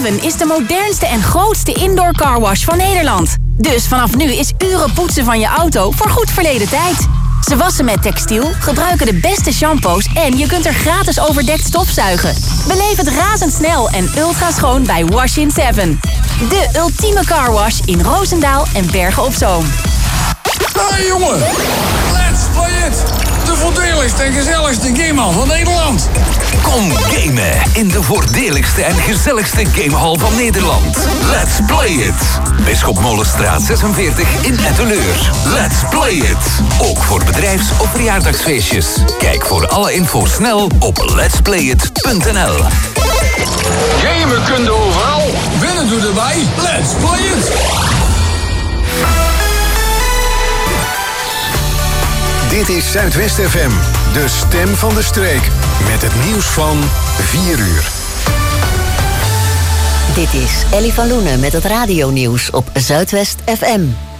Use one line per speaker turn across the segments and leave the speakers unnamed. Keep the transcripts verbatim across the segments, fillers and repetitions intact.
zeven is de modernste en grootste indoor carwash van Nederland. Dus vanaf nu is uren poetsen van je auto voor goed verleden tijd. Ze wassen met textiel, gebruiken de beste shampoos en je kunt er gratis overdekt stofzuigen. Beleef het razendsnel en ultra schoon bij Wash in zeven. De ultieme carwash in Roosendaal en Bergen op Zoom.
Hey jongen, let's play it! De voordeligste en gezelligste gamehal van Nederland.
Kom gamen in de voordeligste en gezelligste gamehal van Nederland. Let's play it! Bisschop Molenstraat zesenveertig in Etteleur. Let's play it! Ook voor bedrijfs- of verjaardagsfeestjes. Kijk voor alle info snel op lets play it punt n l.
Gamen kun je overal, winnen doe erbij. Let's play it!
Dit is Zuidwest F M, de stem van de streek. Met het nieuws van vier uur.
Dit is Ellie van Loenen met het radionieuws op Zuidwest F M.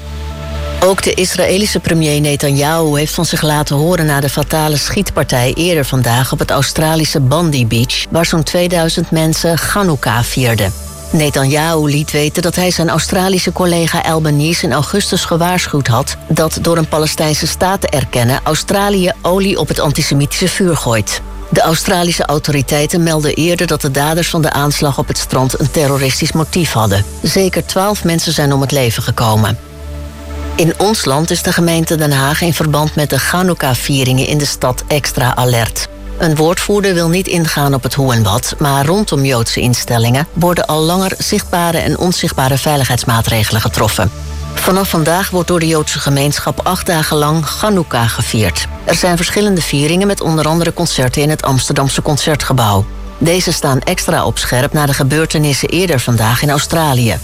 Ook de Israëlische premier Netanyahu heeft van zich laten horen na de fatale schietpartij eerder vandaag op het Australische Bondi Beach, waar zo'n tweeduizend mensen Chanukka vierden. Netanyahu liet weten dat hij zijn Australische collega Albanese in augustus gewaarschuwd had dat door een Palestijnse staat te erkennen Australië olie op het antisemitische vuur gooit. De Australische autoriteiten melden eerder dat de daders van de aanslag op het strand een terroristisch motief hadden. Zeker twaalf mensen zijn om het leven gekomen. In ons land is de gemeente Den Haag in verband met de Chanukka-vieringen in de stad extra alert. Een woordvoerder wil niet ingaan op het hoe en wat, maar rondom Joodse instellingen worden al langer zichtbare en onzichtbare veiligheidsmaatregelen getroffen. Vanaf vandaag wordt door de Joodse gemeenschap acht dagen lang Chanukka gevierd. Er zijn verschillende vieringen met onder andere concerten in het Amsterdamse Concertgebouw. Deze staan extra op scherp na de gebeurtenissen eerder vandaag in Australië.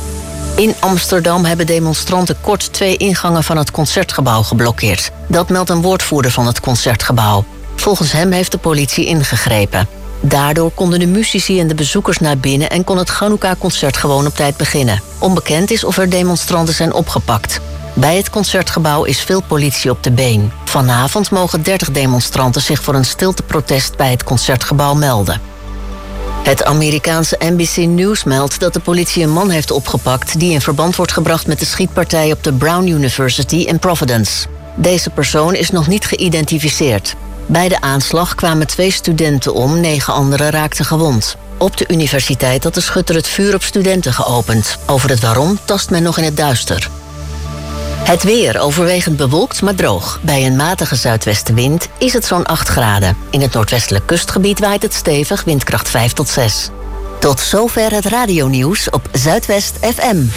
In Amsterdam hebben demonstranten kort twee ingangen van het Concertgebouw geblokkeerd. Dat meldt een woordvoerder van het Concertgebouw. Volgens hem heeft de politie ingegrepen. Daardoor konden de muzici en de bezoekers naar binnen en kon het Chanukka-concert gewoon op tijd beginnen. Onbekend is of er demonstranten zijn opgepakt. Bij het Concertgebouw is veel politie op de been. Vanavond mogen dertig demonstranten zich voor een stilteprotest bij het Concertgebouw melden. Het Amerikaanse N B C News meldt dat de politie een man heeft opgepakt die in verband wordt gebracht met de schietpartij op de Brown University in Providence. Deze persoon is nog niet geïdentificeerd. Bij de aanslag kwamen twee studenten om, negen anderen raakten gewond. Op de universiteit had de schutter het vuur op studenten geopend. Over het waarom tast men nog in het duister. Het weer overwegend bewolkt, maar droog. Bij een matige zuidwestenwind is het zo'n acht graden. In het noordwestelijk kustgebied waait het stevig, windkracht vijf tot zes. Tot zover het radionieuws op Zuidwest F M.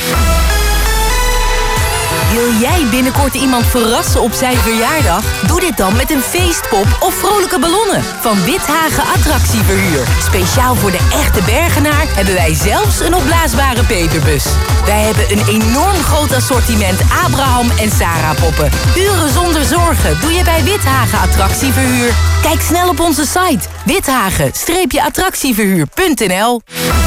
Wil jij binnenkort iemand verrassen op zijn verjaardag? Doe dit dan met een feestpop of vrolijke ballonnen van Withagen Attractieverhuur. Speciaal voor de echte Bergenaar hebben wij zelfs een opblaasbare peperbus. Wij hebben een enorm groot assortiment Abraham en Sarah poppen. Uren zonder zorgen doe je bij Withagen Attractieverhuur. Kijk snel op onze site withagen attractieverhuur punt n l.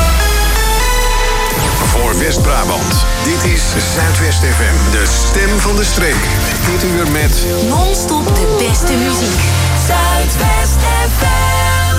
Voor West-Brabant, dit is Zuidwest F M, de stem van de streek. Dit uur met
Non-stop de beste muziek. Zuidwest F M.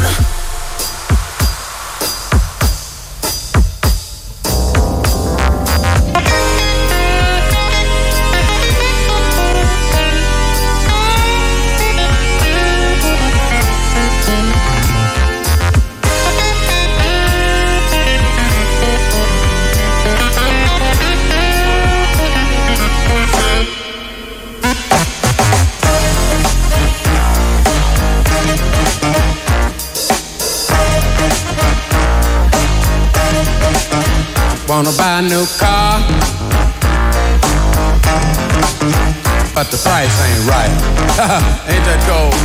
Wanna buy a new car, but the price ain't right. Ain't that gold?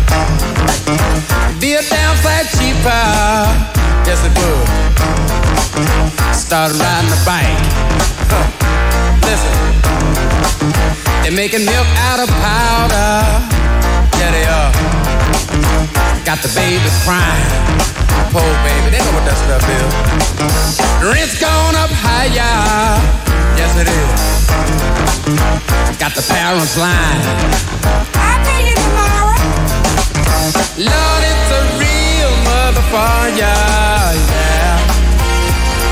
Be a damn sight cheaper, yes it would. Start riding a bike. Huh. Listen, they're making milk out of powder. Yeah they are. Got the babies crying. Poor baby, they know what that stuff is. Rent's gone up higher, yes it is. Got the parents lying. I'll pay you tomorrow. Lord, it's a real motherfucker, yeah.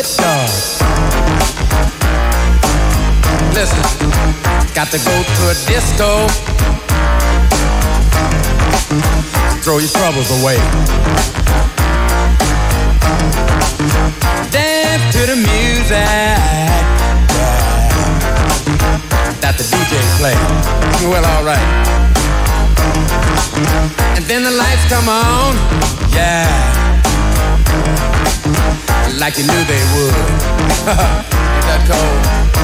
God. Listen, got to go to a disco. Throw your troubles away. Dance to the music, yeah, that the D J play. Well, all right. And then the lights come on, yeah, like you knew they would. Ain't that cold?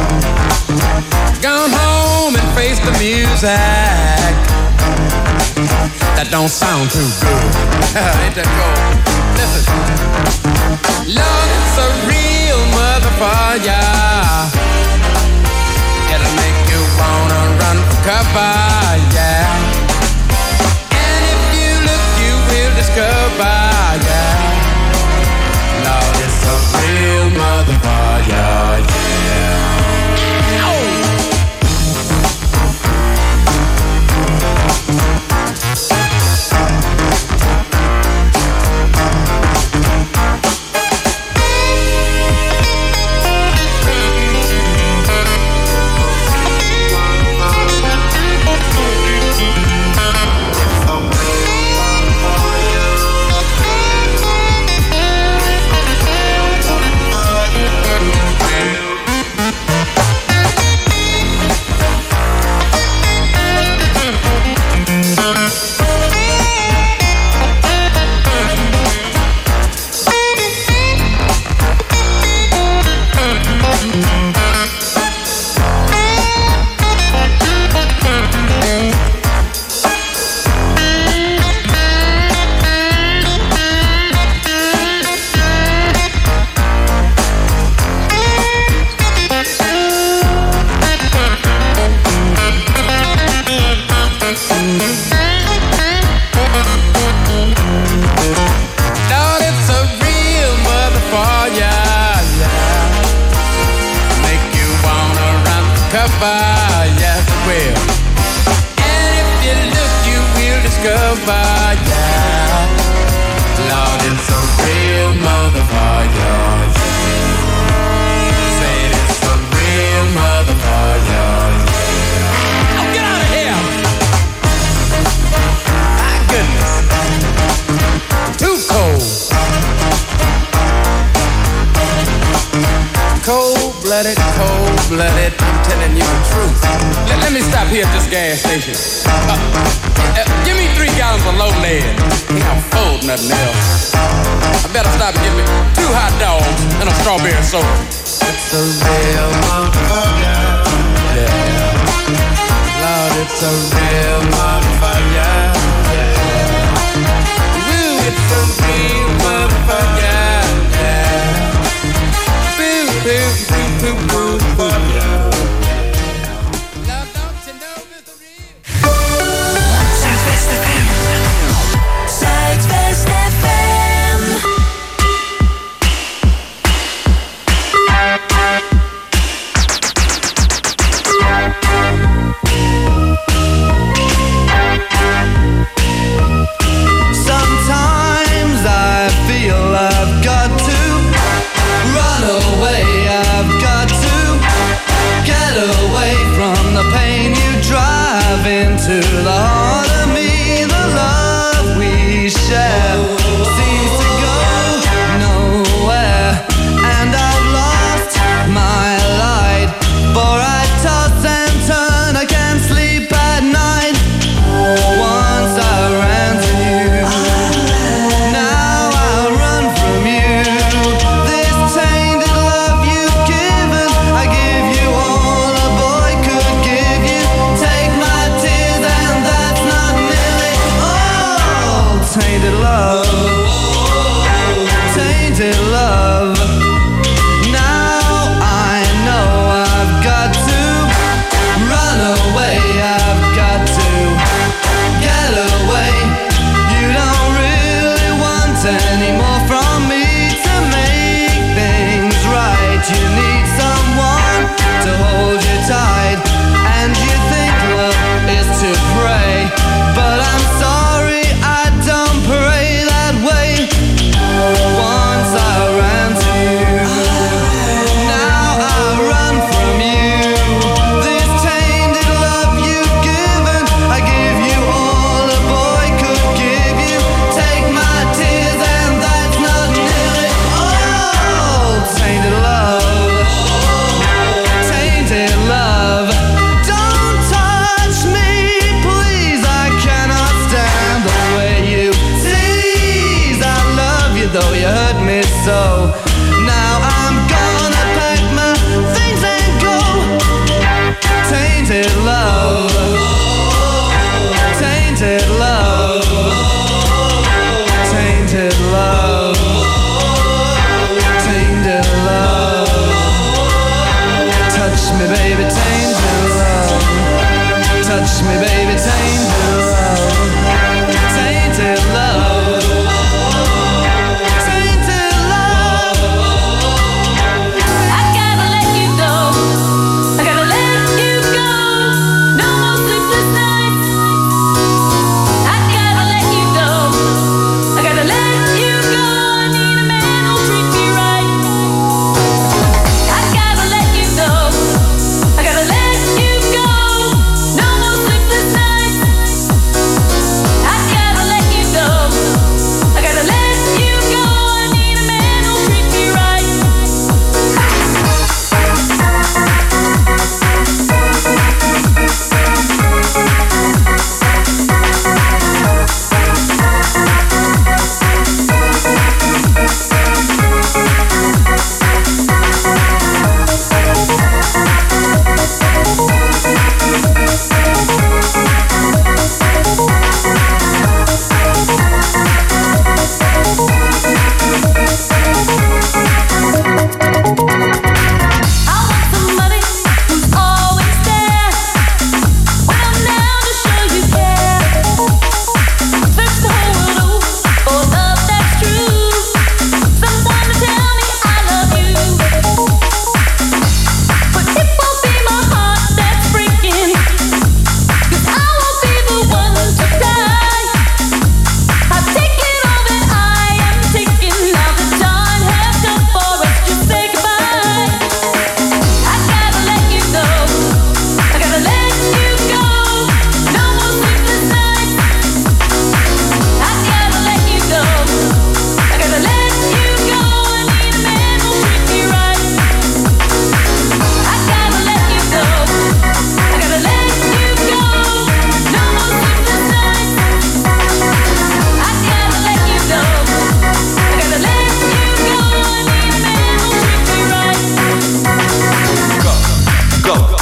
Gone home and face the music. That don't sound too good. Ain't that cold? Listen. Love, it's a real motherfucker. It'll make you wanna run for cover, yeah. And if you look, you will discover, yeah. Lord, it's a real motherfucker, yeah. Oh. Cold-blooded, cold-blooded, I'm telling you the truth. Let, let me stop here at this gas station. Uh, uh, give me three gallons of low lead. Ain't I'm full, nothing else. I better stop and get me two hot dogs and a strawberry soda. It's a real motherfucker. Yeah. Lord, it's a real motherfucker. Yeah. Ooh, it's a real motherfucker.
Zuidwest F M. Zuidwest F M.
Sometimes I feel I've got to run away. I've got to get away from the pain you drive into the heart of me. The love we share seems to go nowhere, and I've lost my light, for I toss and turn, I can't sleep at night. Once I ran to you, now I run from you. This tainted love you've given, I give you all a boy could give you. Take my tears and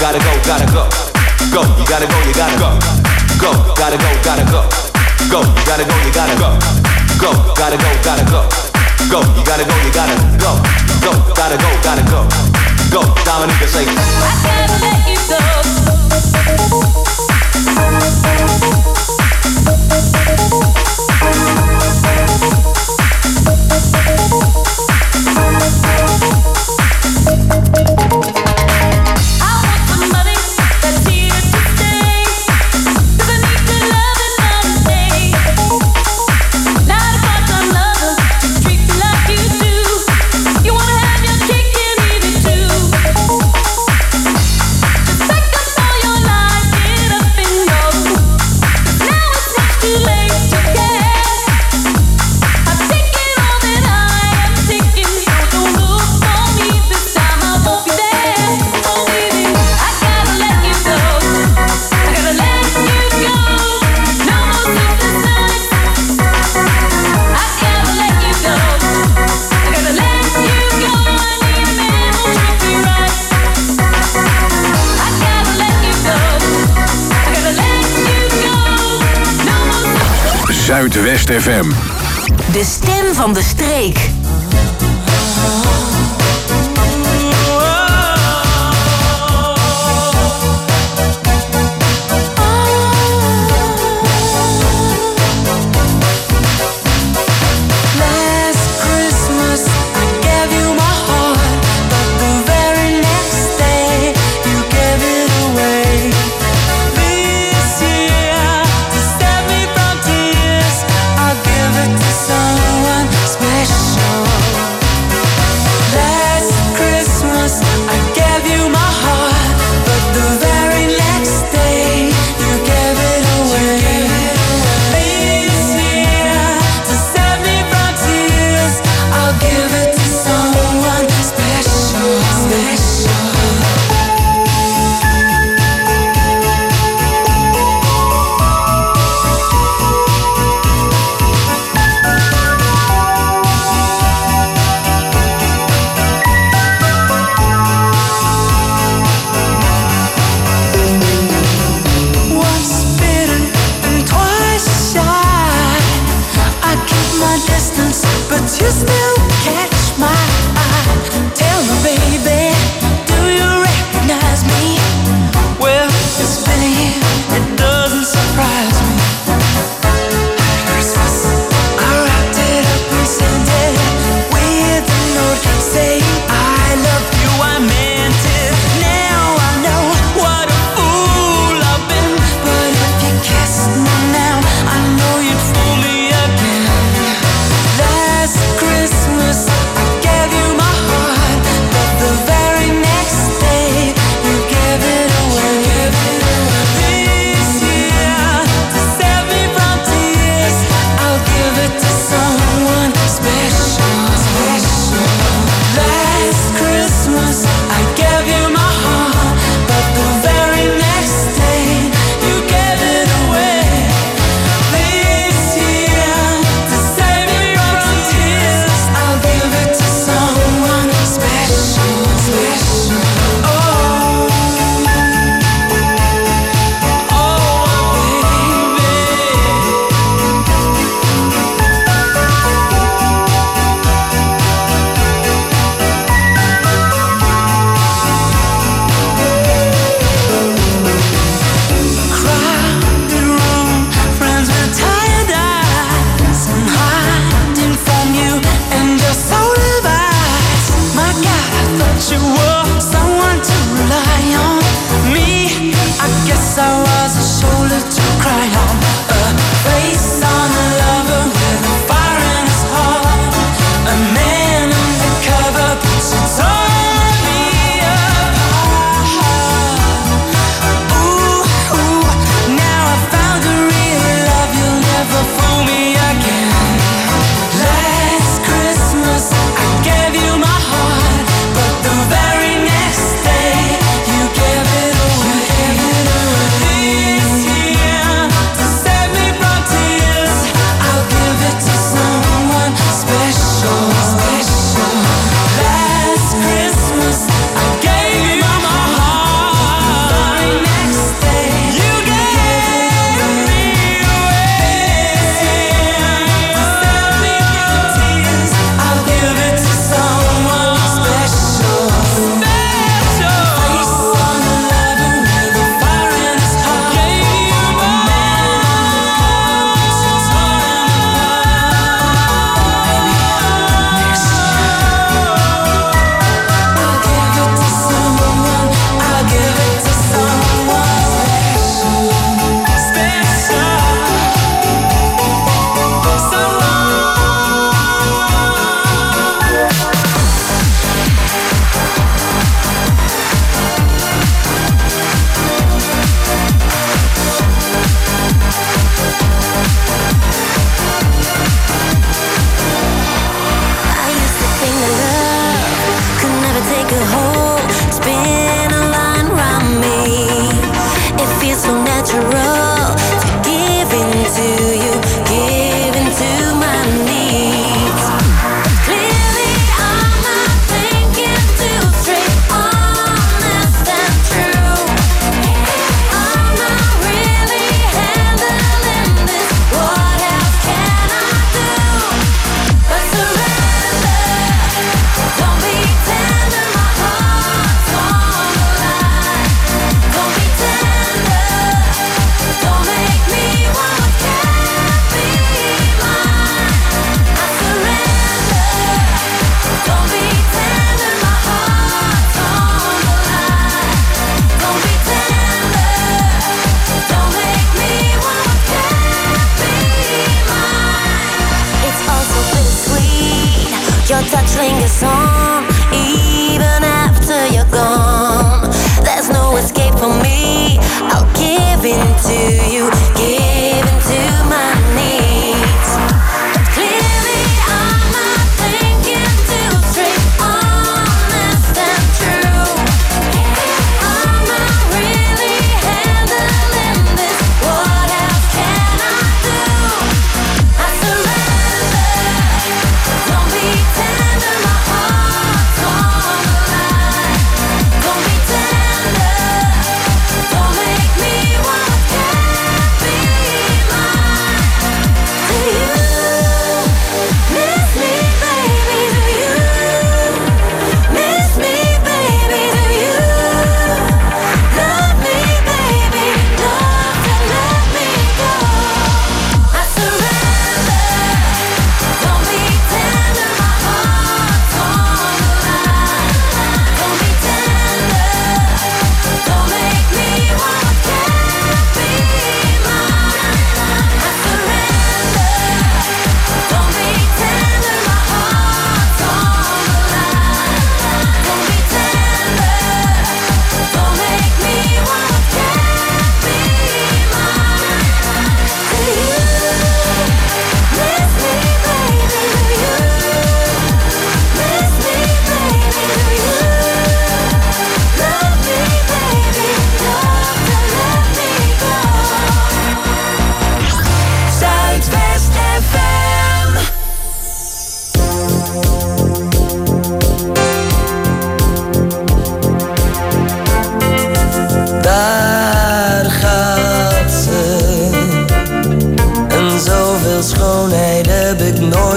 gotta go, gotta go. Go, you gotta go, you gotta go. Go, gotta go, gotta go. Go, you gotta go, you gotta go. Go, gotta go, gotta go. Go, you gotta go, you gotta go. Go, gotta go, gotta go. Go, Dominica, say. I gotta let you go.
Zuidwest F M.
De stem van de streek.
Someone special.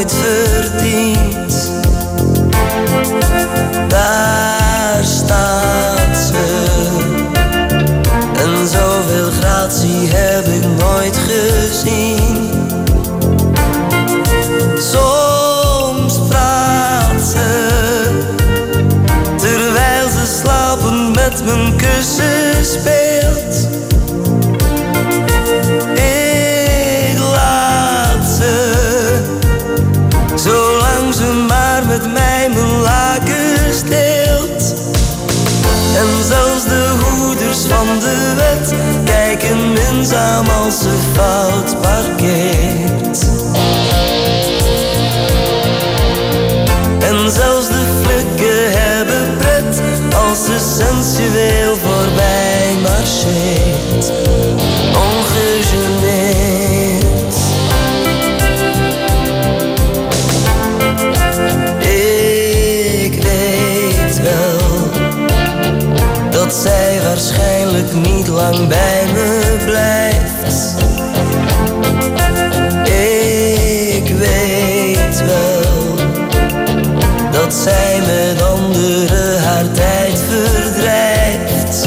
nooit verdiend. Daar staat ze. En zoveel gratie heb ik nooit gezien. Soms praat ze, terwijl ze slapend met mijn kussen speelt. Ik laat ze, zolang ze maar met mij mijn lakens deelt. En zelfs de hoeders van de wet kijken minzaam als ze fout parkeert. En zelfs de flikken hebben pret als ze sensueel voorbij marcheert. Ongegeneerd. Ik weet wel dat zij waarschijnlijk niet lang bij me blijft. Ik weet wel dat zij met anderen haar tijd verdrijft.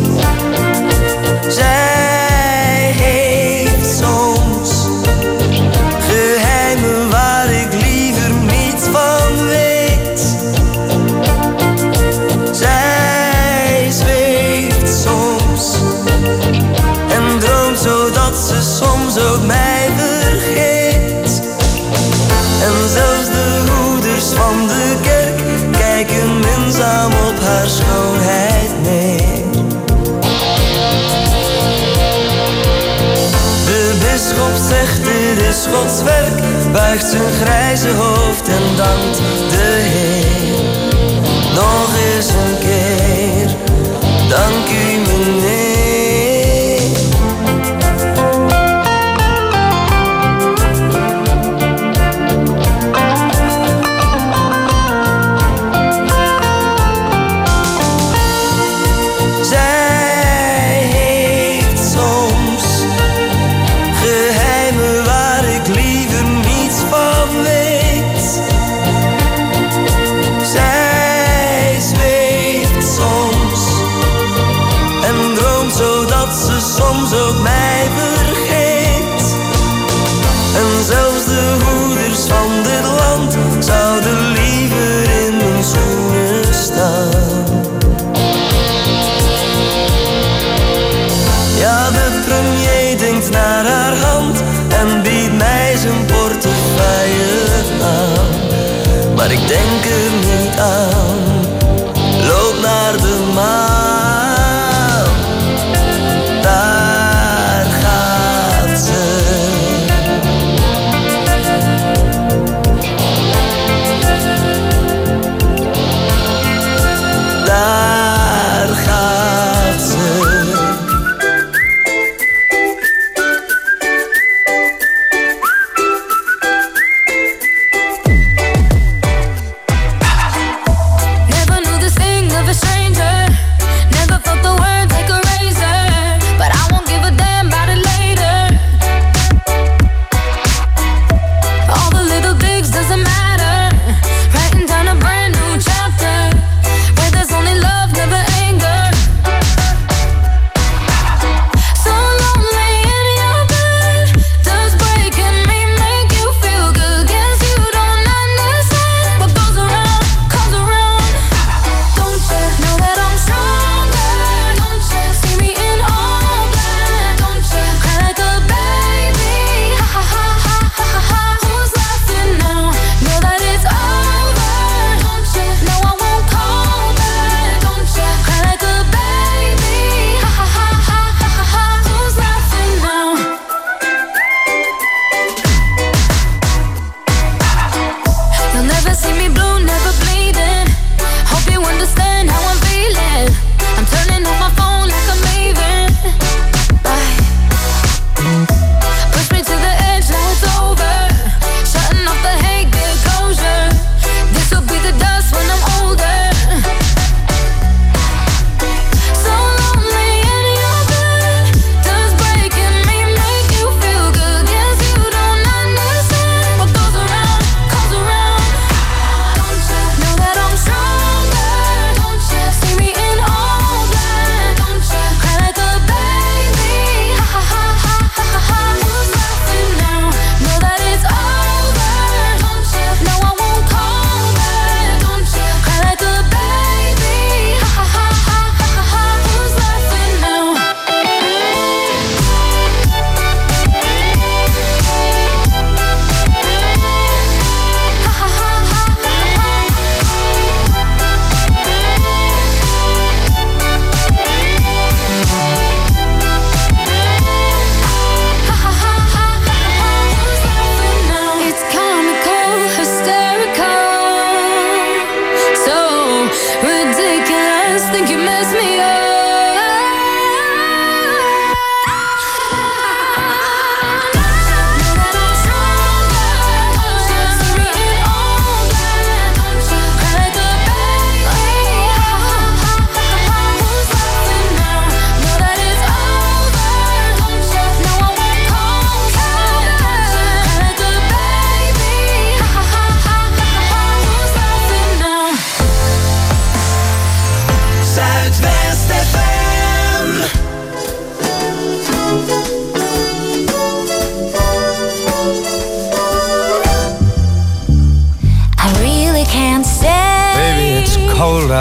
Zij heeft soms geheimen waar ik liever niet van weet. Zij zweeft soms en droomt zodat ze soms ook mij vergeet. En zelfs de hoeders van de kerk kijken minzaam op haar schoonheid neer. De bisschop zegt dit is Gods werk, buigt zijn grijze hoofd en dankt de Heer. Nog eens een keer, dank u meneer. Soms ook mij vergeet. En zelfs de hoeders van dit land zouden liever in mijn schoenen staan. Ja, de premier denkt naar haar hand en biedt mij zijn portefeuille aan. Maar ik denk er niet aan. Loop naar de maan. Daar gaat ze. Daar gaat ze.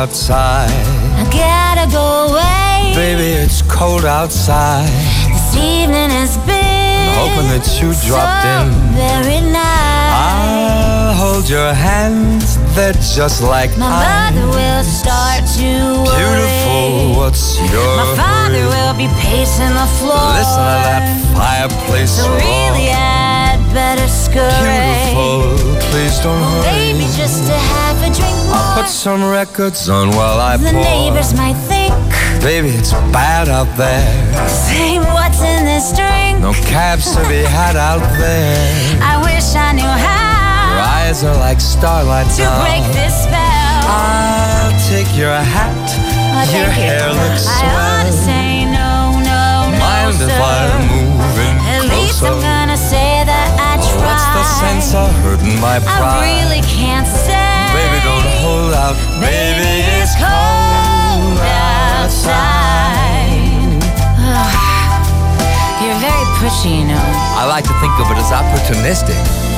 outside.
I gotta go away.
Baby, it's cold outside.
This evening has been
I'm hoping that you dropped
so
in.
very nice.
I'll hold your hands, they're just like
My
mine.
mother will start to worry.
Beautiful, what's your
My father
hurry?
will be pacing the floor.
Listen to that fireplace
So
roar.
really I'd better scurry.
Beautiful, please don't hurry.
Maybe just to have a drink more.
I'll put some records on while I
The
pour.
neighbors might think,
Baby, it's bad out there.
say what's in this drink.
No cabs to be had out there.
I wish I knew how
Your eyes are like starlight
to
now.
break this spell.
I'll take your hat.
Oh,
Your
thank you.
hair looks
I ought to
swell.
say no, no, no,
Mind
sir.
if I move in
At least
closer?
I'm gonna say that I tried.
What's the sense of hurting my
I
pride?
really can't say.
Baby, don't hold out. Baby, it's cold outside.
You're very pushy, you know.
I like to think of it as opportunistic.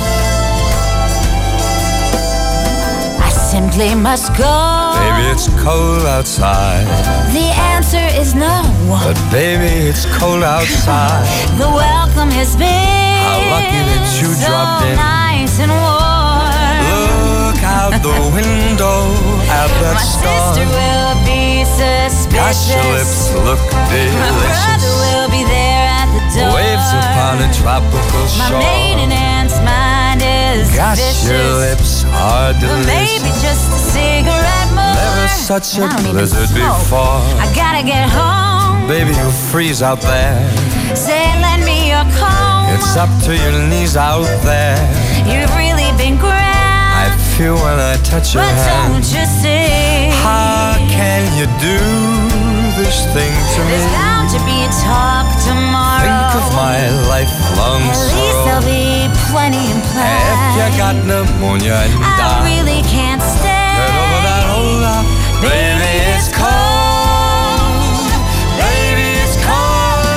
I simply must go.
Baby, it's cold outside.
The answer is no.
But baby, it's cold outside.
The welcome has been
How lucky that you
so
dropped in.
nice and warm.
Look out the window at that
My
star.
sister will be suspicious.
Gosh, your lips look
My brother
delicious.
will be there at the door.
Waves upon a tropical
My
shore.
maiden aunt's mind is
Gosh,
vicious.
your lips are
But
delicious.
maybe just a cigarette more.
Never such a
I don't even
blizzard
smoke.
before.
I gotta get home.
Baby, you'll freeze out there.
Say, lend me your comb.
It's up to your knees out there.
You've really been grand.
I feel when I touch your
But
hand.
don't you see?
How can you do this thing to me?
There's bound to be talk tomorrow.
Think of my lifelong
At least
sorrow.
there'll be plenty in play.
If you got pneumonia and
I
die,
really can't stay.
get over that old love. Baby, it's cold. Baby, it's cold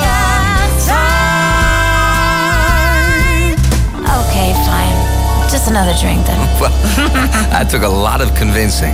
outside.
Okay, fine. Just another drink then.
Well, that took a lot of convincing.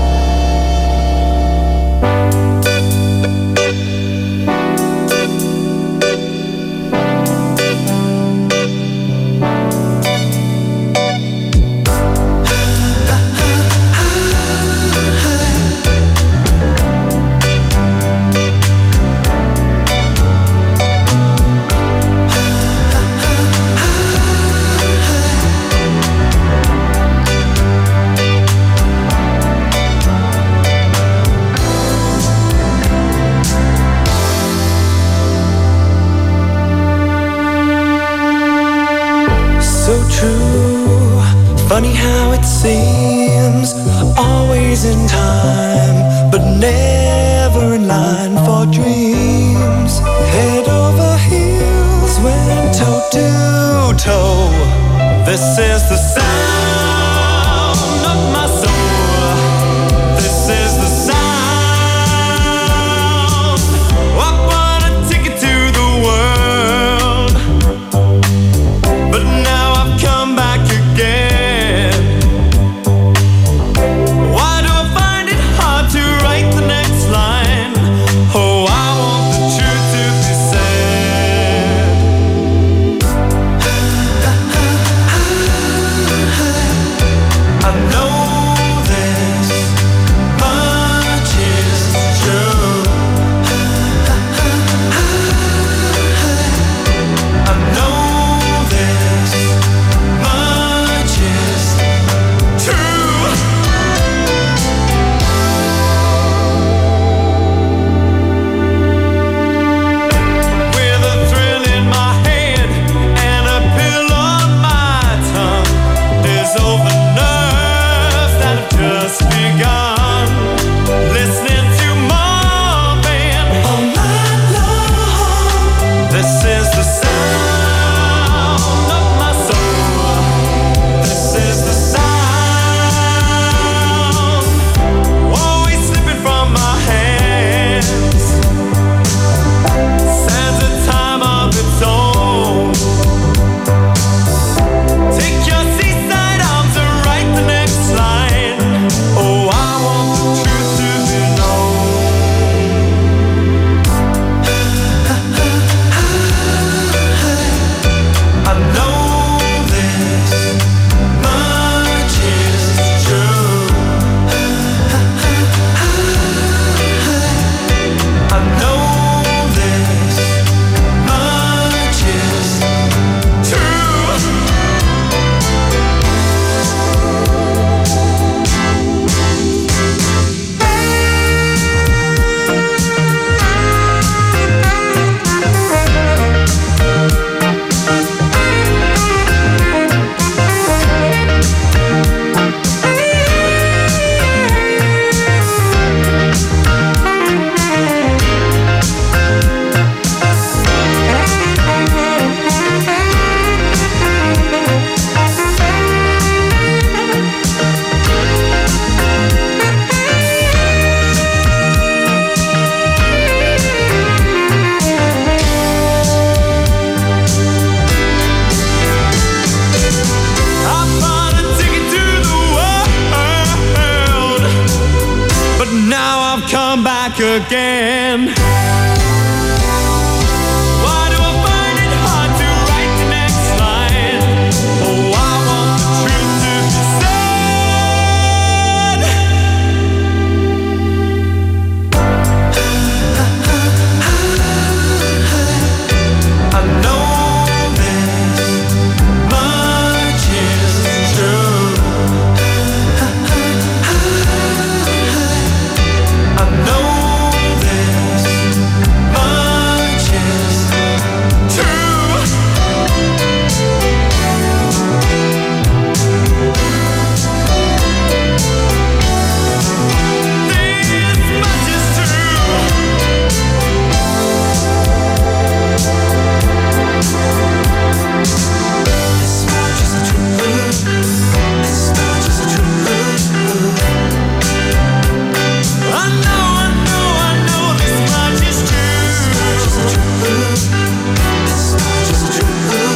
So true, funny how it seems, always in time, but never in line for dreams. Head over heels, went toe to toe. This is the sound of my soul. This is the sound. I want a ticket to the world, but now I've come back again. Why do I find it hard to write the next line? Oh, I want the truth to be said.
again. Why do I find it hard to write the next line? Oh, I want the truth to be said. I know this much is true. I know this much is true. This much is true. This much is true. This much is true. I know, I know, I know this much is true. This much is true.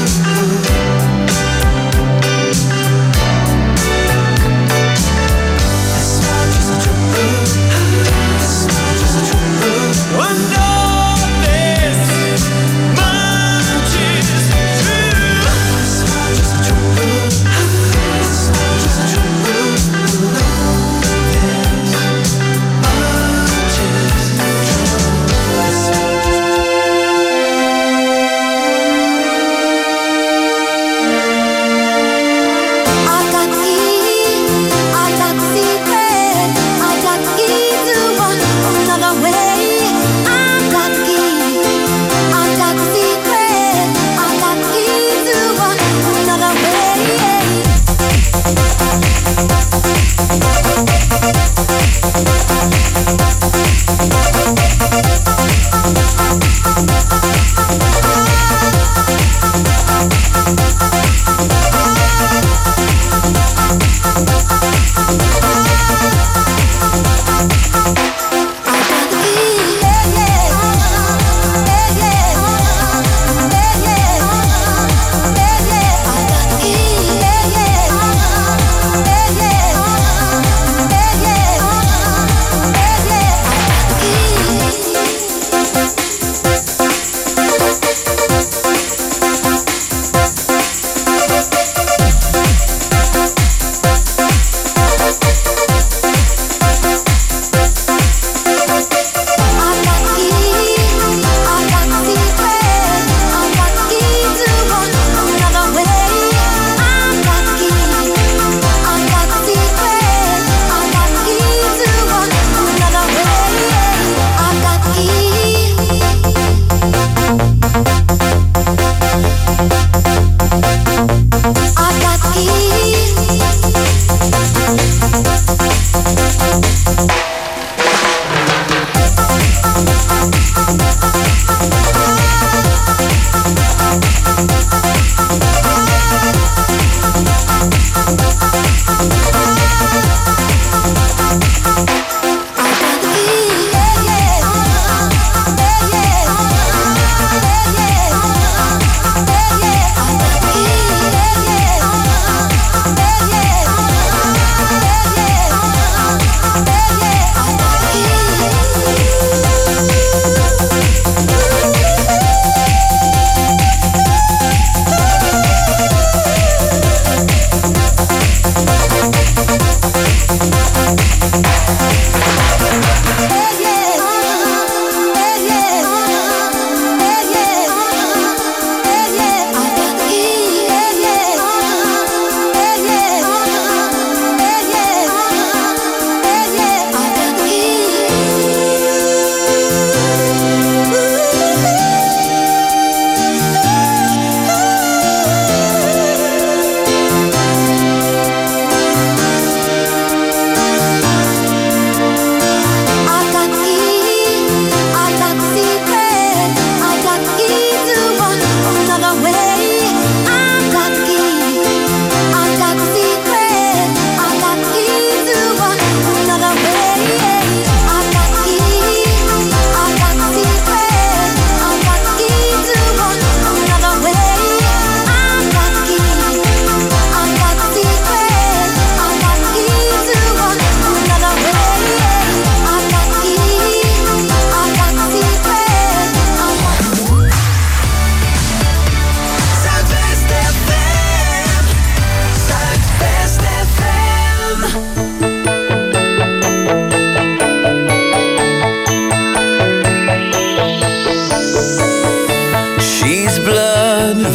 This much is true. This much is true. I know this much is true. This much is true. This much is true.
I got key, I got secret, I got key to run another way. I got key, I got secret, I got key to run another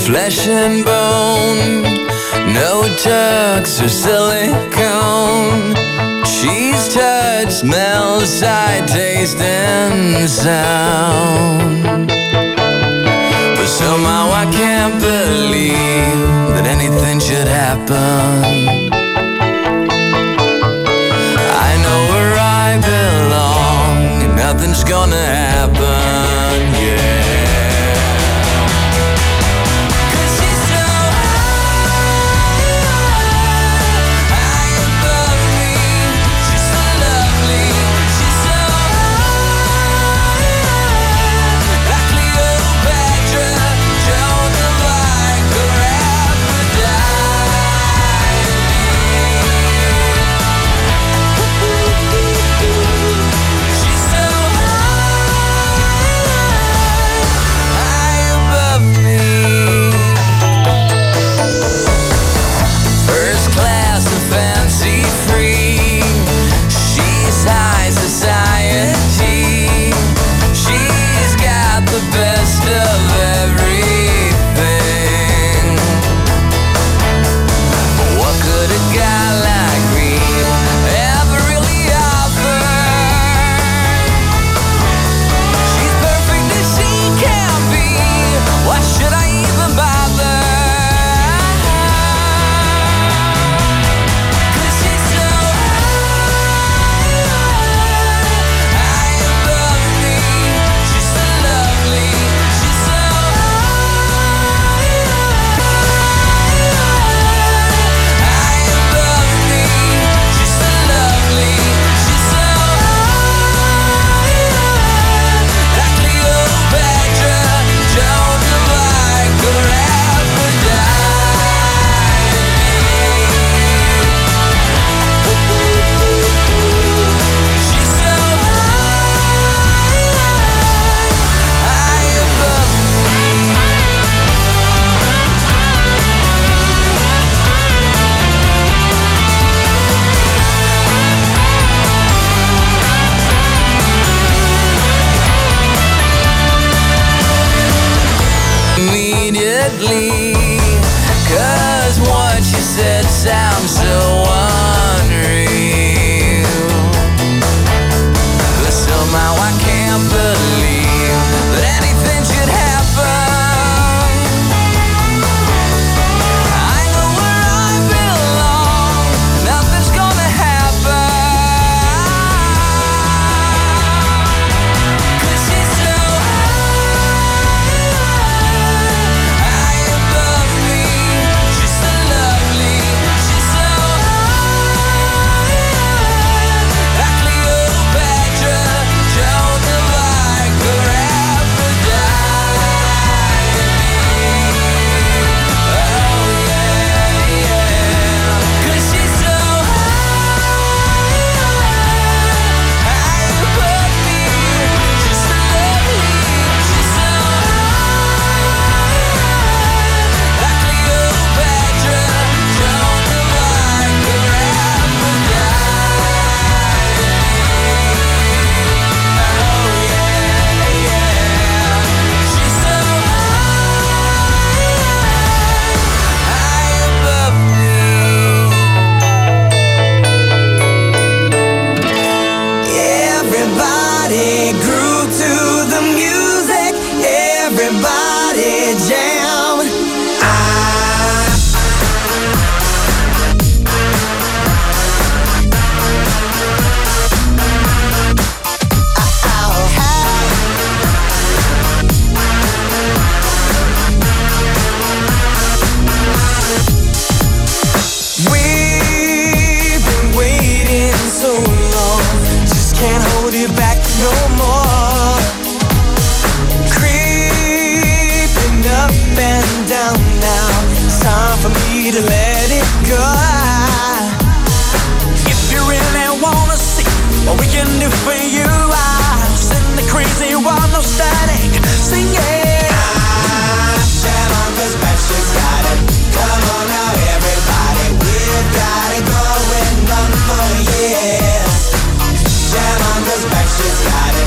flesh and bone, no tucks or silicone. She's touch, smell, sight, taste, and sound. But somehow I can't believe that anything should happen. I know where I belong, and nothing's gonna happen, yeah.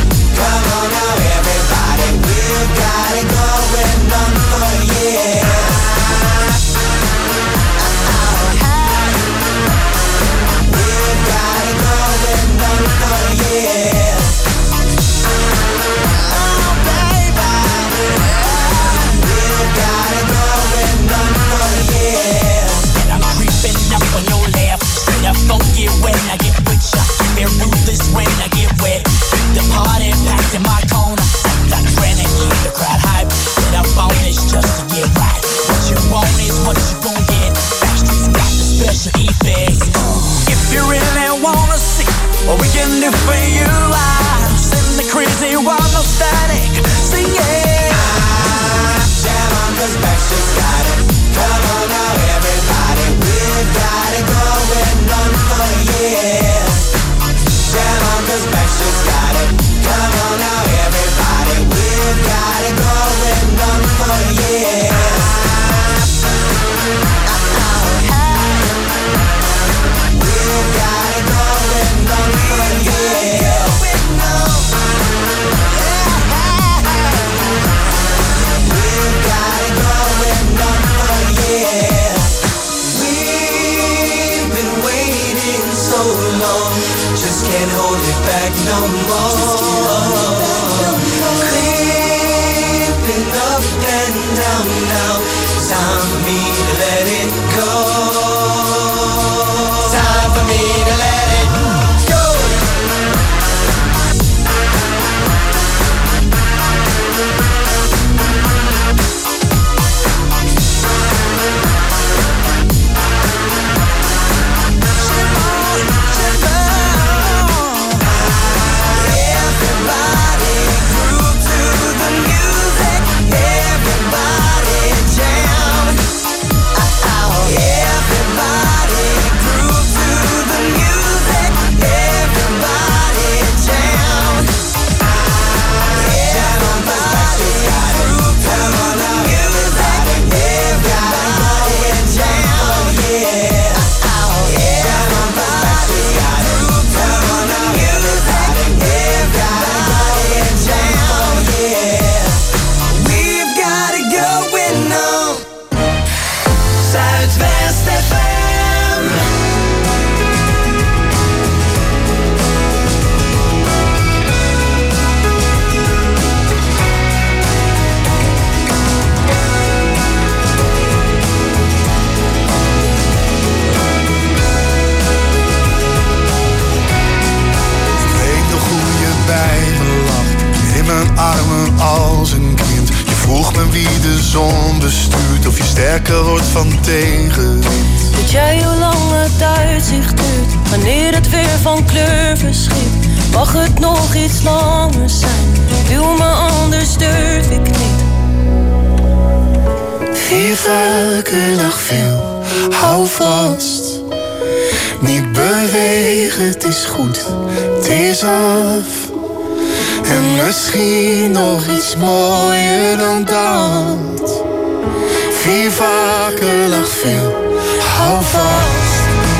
Come on now, everybody, we've got it going on for years.
time for me to let it go. Time for me to let it go. Everybody groove to the music. Everybody jam. Everybody groove to the music. Everybody jam. Everybody groove to the music. Everybody jam. Yeah. Everybody groove to the music. Everybody jam. Yeah. We've got it going on. Zuidwest F M.
Ik weet nog hoe je bij me lag, in mijn armen als een kind. Je vroeg me wie de zon bestuurt, of je sterker wordt van tegenwind.
Dat jij hoe lang het uitzicht duurt, wanneer het weer van kleur verschiet. Mag het nog iets langer zijn, wil me anders durf ik niet.
Vier vaker nog veel, hou vast. Niet bewegen, het is goed, het is af. En misschien nog iets mooier dan dat. Vier vaker nog veel, hou vast.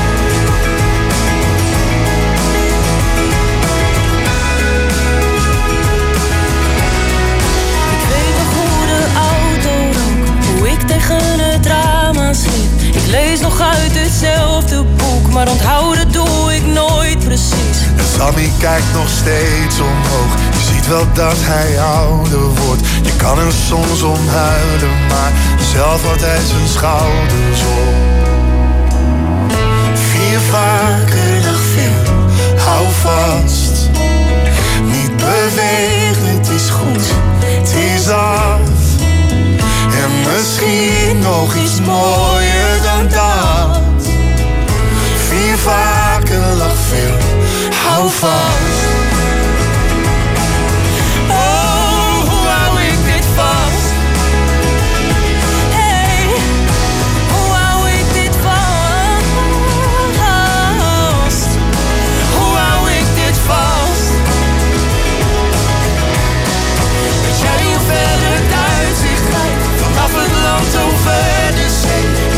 Ik weet nog hoe de auto rook, hoe ik tegen het raam aansliep. Ik lees nog uit hetzelfde boek, maar onthouden doe ik nooit precies.
En Sammy kijkt nog steeds omhoog. Je ziet wel dat hij ouder wordt. Je kan er soms om huilen, maar zelf houdt hij zijn schouders op. Vier vaker nog veel, hou vast. Niet bewegen, het is goed, het is af. En misschien nog iets mooier dan dat. Vier vaker nog veel, hou vast.
Oh, hoe hou ik dit vast? Hey, hoe hou ik dit vast? Hoe hou ik dit vast? Weet jij hoe ver het uitzicht lijkt? Vanaf het land over de zee.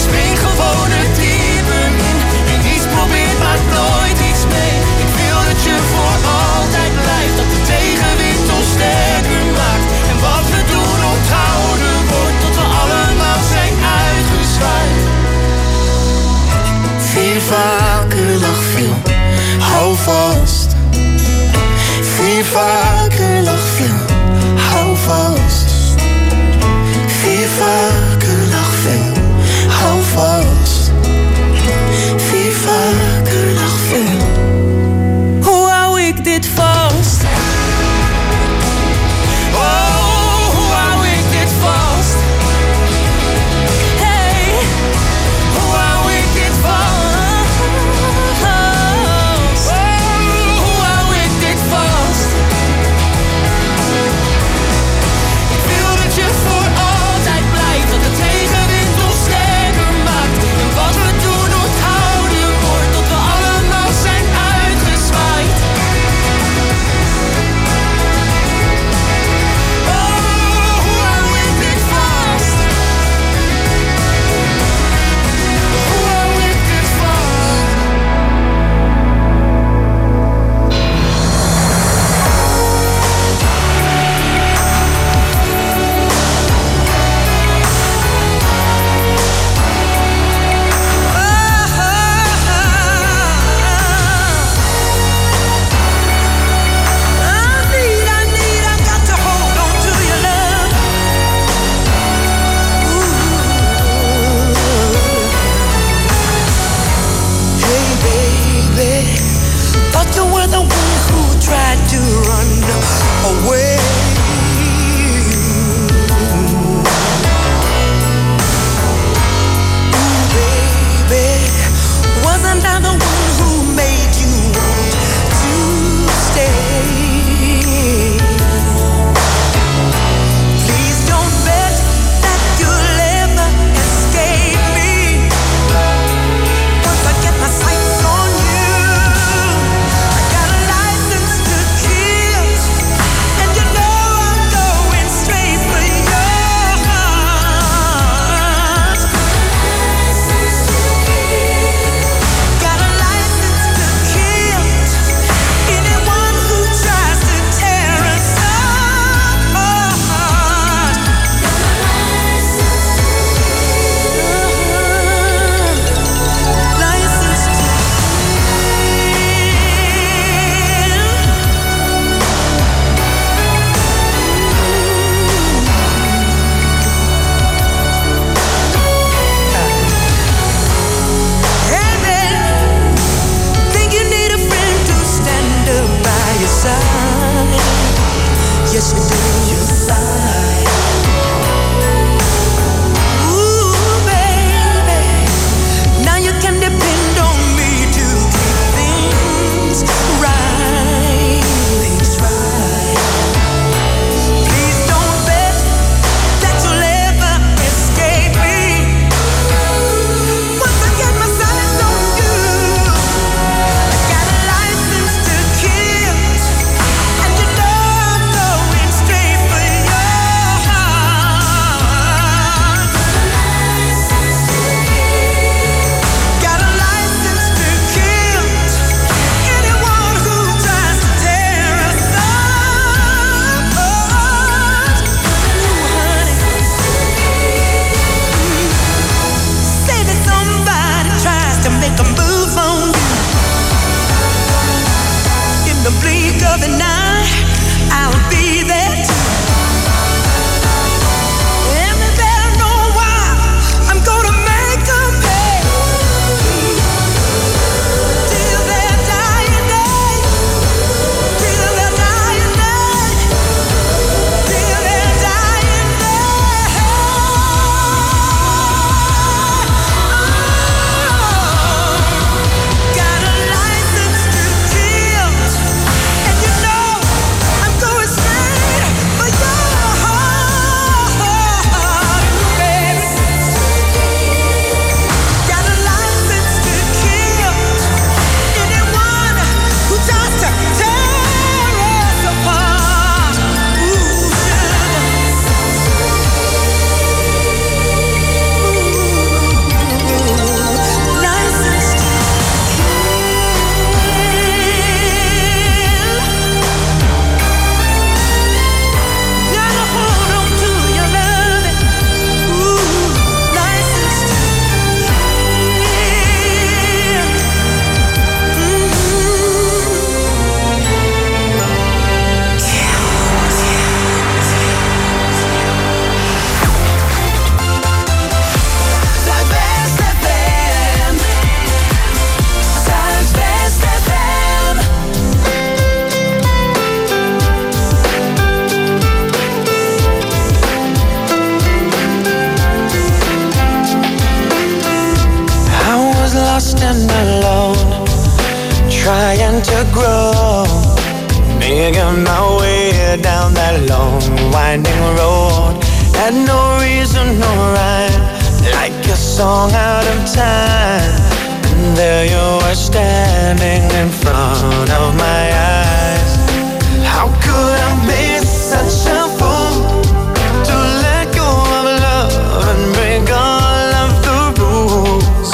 to grow, making my way down that long winding road. Had no reason, no rhyme, like a song out of time. And there you were standing in front of my eyes. How could I be such a fool to let go of love and break all of the rules?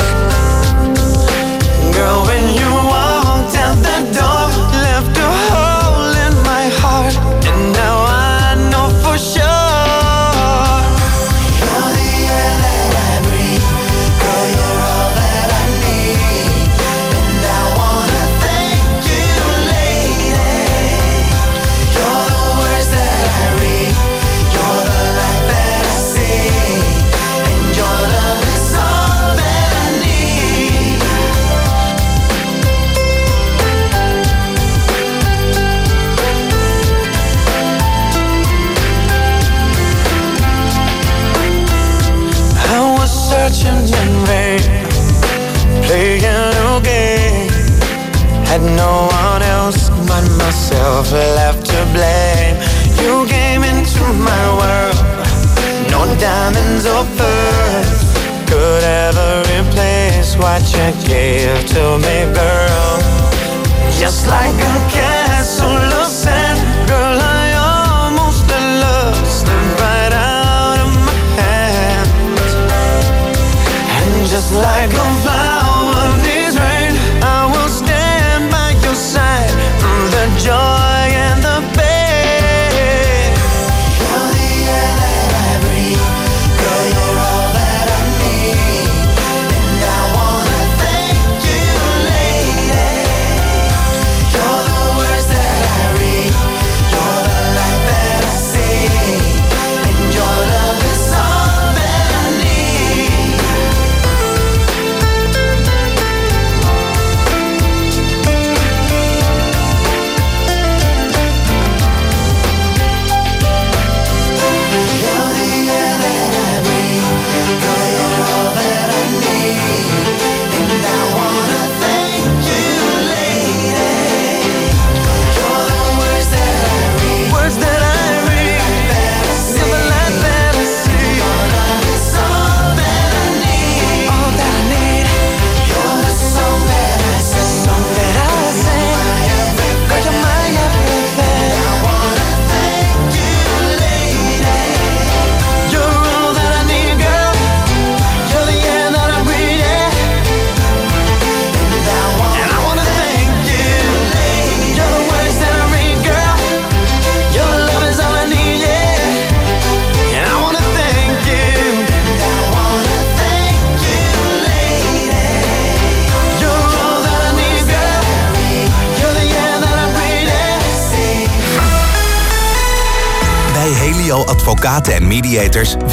Girl, when you walked out the door, left a hole in my heart, and now I know for sure you're the air that I breathe. Girl, you're all that I need, and I wanna thank you, lady. You're the words that I read, you're the light that I see, and your love is all that I need. I was searching in vain, playing a game. Had no one else but myself left to blame. You came into my world, no diamonds or pearls could ever replace what you gave to me, girl. Just like a castle of sand, girl, I almost let love slip right out of my hands. And just like a flower needs rain, I will stand by your side through the joy and the pain. You're the air that I breathe, girl, you're all that I need, and I wanna thank you, lady. You're the words that I read, you're the light that I see, and your love is all that I need. You're the air that I breathe, girl, you're all that I need, and I wanna thank you, lady. You're the words that I read, words that I read, you're the light that I see. Your love is all that I need, all that I need. You're the song that I sing, song that I sing. Girl, you're my everything. I wanna thank you, lady. You're all that I need, girl. You're the air that I breathe, yeah. And I wanna thank you, lady. You're the words that I read, girl. Your love is all I need, yeah. And I wanna thank you. And I wanna thank you, lady. You're all that I need, girl. You're the air that I breathe, yeah.
Bij Helio Advocaten en Mediators